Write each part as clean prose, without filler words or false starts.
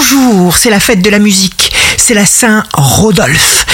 bonjour, c'est la fête de la musique, c'est la Saint-Rodolphe.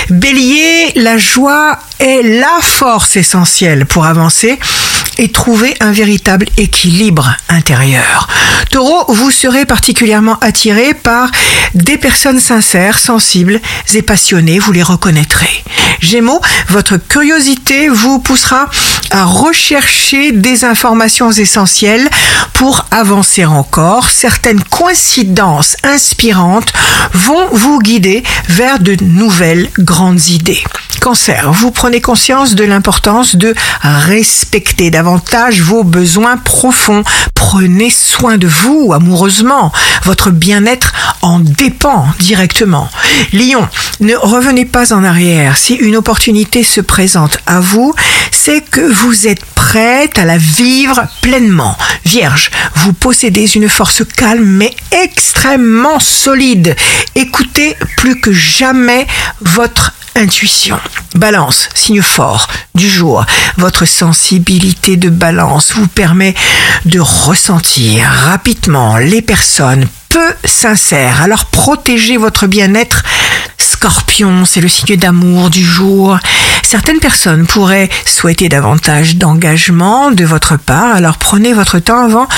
Bélier, la joie est la force essentielle pour avancer et trouver un véritable équilibre intérieur. Taureau, vous serez particulièrement attiré par des personnes sincères, sensibles et passionnées, vous les reconnaîtrez. Gémeaux, votre curiosité vous poussera à rechercher des informations essentielles pour avancer encore. Certaines coïncidences inspirantes vont vous guider vers de nouvelles grandes idées. Cancer, vous prenez conscience de l'importance de respecter davantage vos besoins profonds. Prenez soin de vous amoureusement. Votre bien-être en dépend directement. Lion, ne revenez pas en arrière. Si une opportunité se présente à vous, c'est que vous êtes prête à la vivre pleinement. Vierge, vous possédez une force calme mais extrêmement solide. Écoutez plus que jamais votre intuition. Balance, signe fort du jour. Votre sensibilité de balance vous permet de ressentir rapidement les personnes peu sincères. Alors protégez votre bien-être. Scorpion, c'est le signe d'amour du jour. Certaines personnes pourraient souhaiter davantage d'engagement de votre part, alors prenez votre temps avant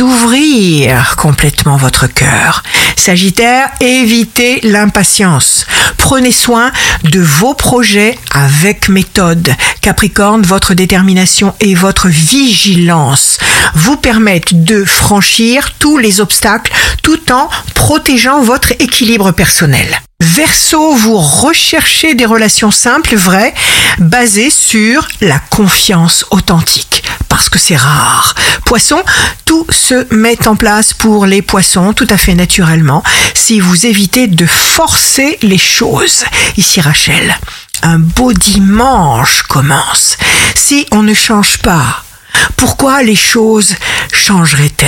d'ouvrir complètement votre cœur. Sagittaire, évitez l'impatience. Prenez soin de vos projets avec méthode. Capricorne, votre détermination et votre vigilance vous permettent de franchir tous les obstacles tout en protégeant votre équilibre personnel. Verseau, vous recherchez des relations simples, vraies, basées sur la confiance authentique, parce que c'est rare. Poisson, tout se met en place pour les poissons tout à fait naturellement, si vous évitez de forcer les choses. Ici Rachel, un beau dimanche commence. Si on ne change pas, pourquoi les choses changeraient-elles ?